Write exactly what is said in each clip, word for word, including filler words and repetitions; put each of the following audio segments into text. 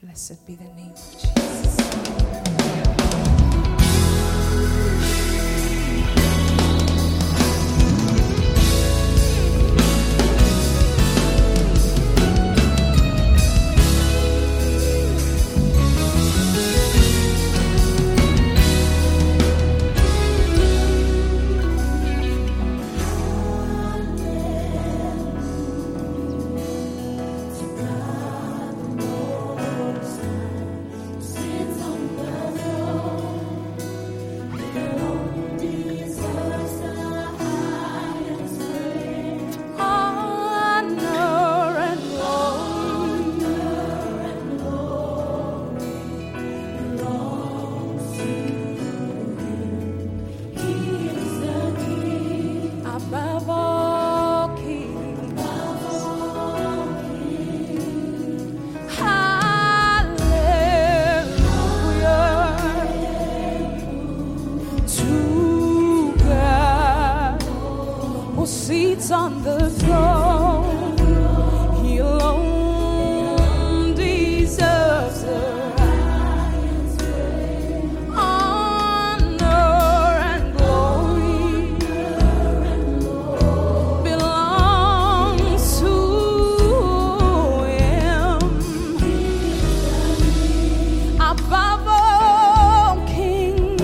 Blessed be the name of Jesus. Seats on the throne, He alone deserves the honor and glory belongs to Him. Above all kings,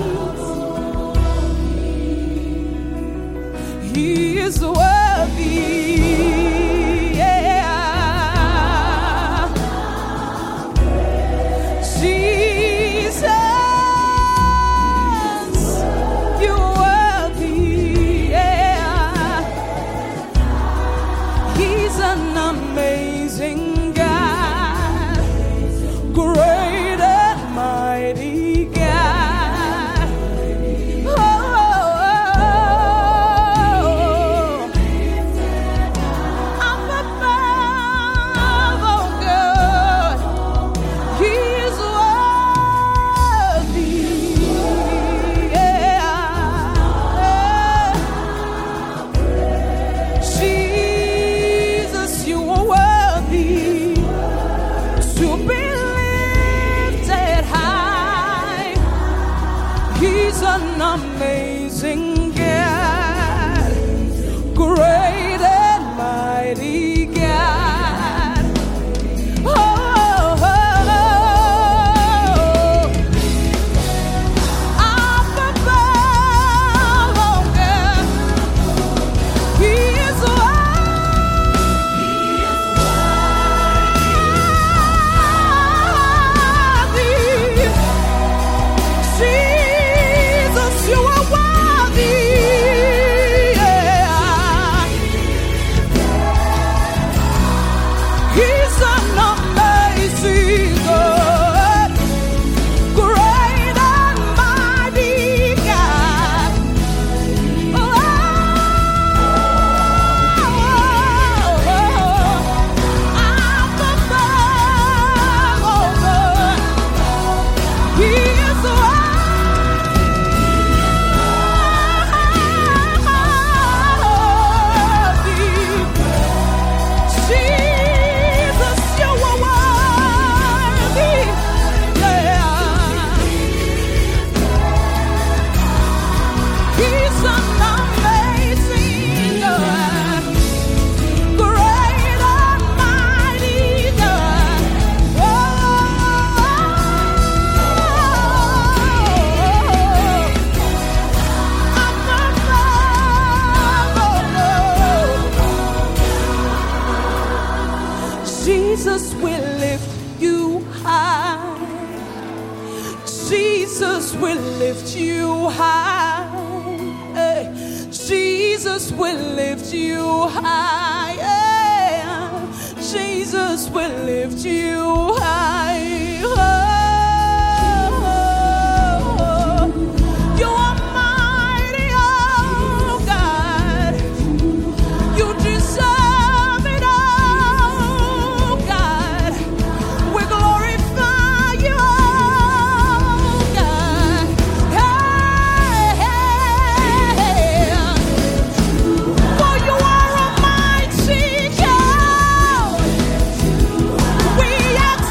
He is worthy, yeah. Jesus, you're worthy, yeah. He's an amazing God, great and mighty God. Oh, He's an amazing God, great and mighty God. Oh, oh, oh. Up above, oh God, He is Jesus will lift you high. Jesus will lift you high. Hey. Jesus will lift you high. Hey. Jesus will lift you high. Oh, oh. You are mighty, oh God. You deserve it all. We are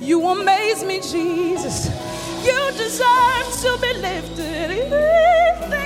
You amaze me, Jesus. You deserve to be lifted.